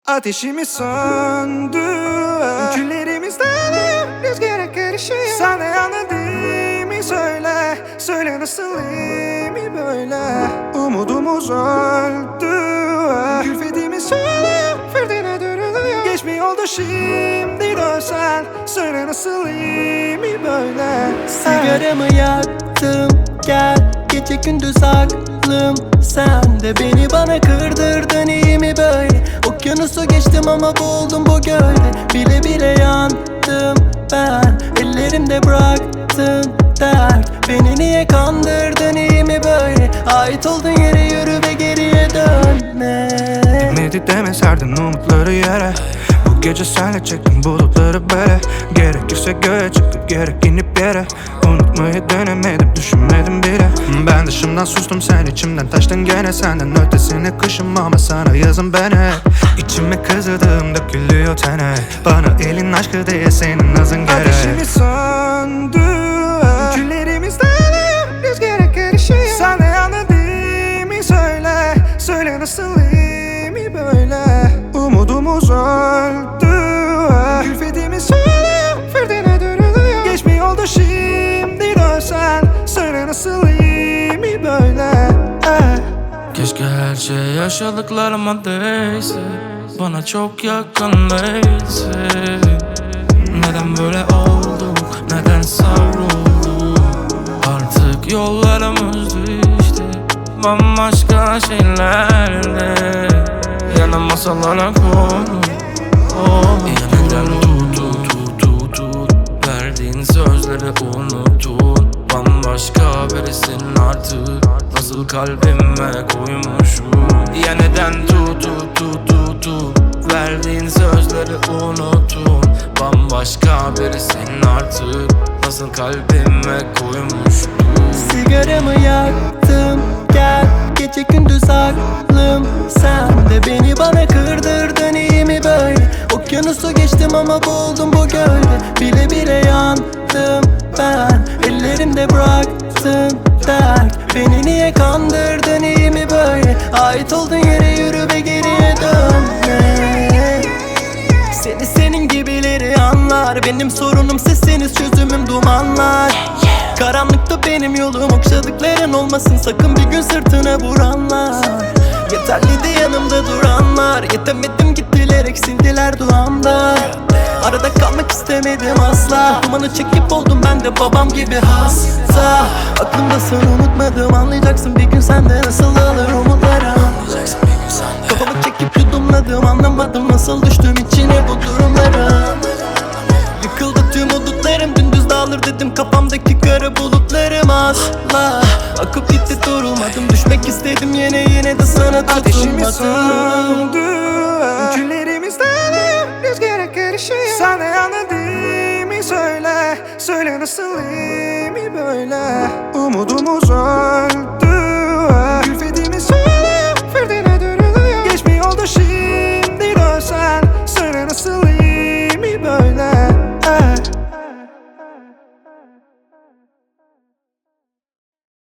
Ateşimiz söndü, küllerimizden rüzgara karışıyor. Sana anladığımı söyle, söyle nasıl iyi mi böyle? Umudumuz öldü, külfetimiz söyle, fırtına dönülüyor. Geç mi oldu şimdi dönsen, söyle nasıl iyi mi böyle? Sigaramı yaktım, gel gece gündüz aklım. Sen de beni bana kırdırdın, iyi mi böyle? Okyanusu geçtim ama boğuldum bu gölde. Bile bile yandım ben, ellerimde bıraktın dert. Beni niye kandırdın, iyi mi böyle? Ait olduğun yere yürü ve geriye dönme. Dinmedi deme, serdin umutları yere. Bu gece senle çektim bulutları böyle. Gerekirse göğe çıkıp gerek inip yere. Unutmayı denemedim, düşünmedim bile. Ben dışımdan sustum, sen içimden taştın gene. Senden ötesine kışım ama sana yazın ben hep. İçime kızıdım dökülüyor tene. Bana elin aşkı diye senin nazın gerek. Ateşimiz söndü, küllerimizden rüzgara karışıyor. Sana anladığımı söyle, söyle nasıl iyi mi böyle? Umudumuz öldü, külfetimiz söyle, fırtına dönülüyor. Geç mi oldu şimdi dönsen, söyle nasıl iyi mi böyle? Keşke her şey yaşadıklarıma değse, bana çok yakın değilsin. Neden böyle olduk, neden savrulduk? Artık yollarımız düştü bambaşka şeylerde. Yana masalara konu, yeniden tut. Verdiğin sözleri unuttun, bambaşka birisin artık. Nasıl kalbime koymuşum. Yeniden tut. Verdiğin sözleri unuttun, bambaşka birisin artık. Nasıl kalbime koymuşum. Sigaramı yaktım, gel gece gündüz aklım. Sen de beni bana kırdırdın, iyi mi böyle? Okyanusu geçtim ama boğuldum bu gölde. Bile bile yandım ben, ellerimde bıraktın dert. Beni niye kandırdın, iyi mi böyle? Ait olduğun yere yürü ve geriye dönme. Seni senin gibileri anlar, benim sorunum sizsiniz, çözümüm dumanlar. Karanlıkta benim yolum, okşadıkların olmasın sakın bir gün sırtına vuranlar. Yeterliydi yanımda duranlar, yetemedim gittiler eksildiler duamda. Arada kalmak istemedim asla, dumanı çekip oldum ben de babam gibi hasta. Aklımdasın unutmadım, anlayacaksın bir gün sende nasıl alır umutlarım. Kafamı çekip yudumladım, anlamadım nasıl düştüm içine bu durumların. Yıkıldı tüm umutlarım, dümdüz dağılır dedim kafamdaki kara bulutlarım asla. Akıp gitti durulmadım, düşmek istedim yine de sana tutunmadım. Ateşimiz söndü, küllerimizden rüzgara karışıyor. Sana anladığımı söyle, söyle nasıl iyi mi böyle? Umudumuz öldü,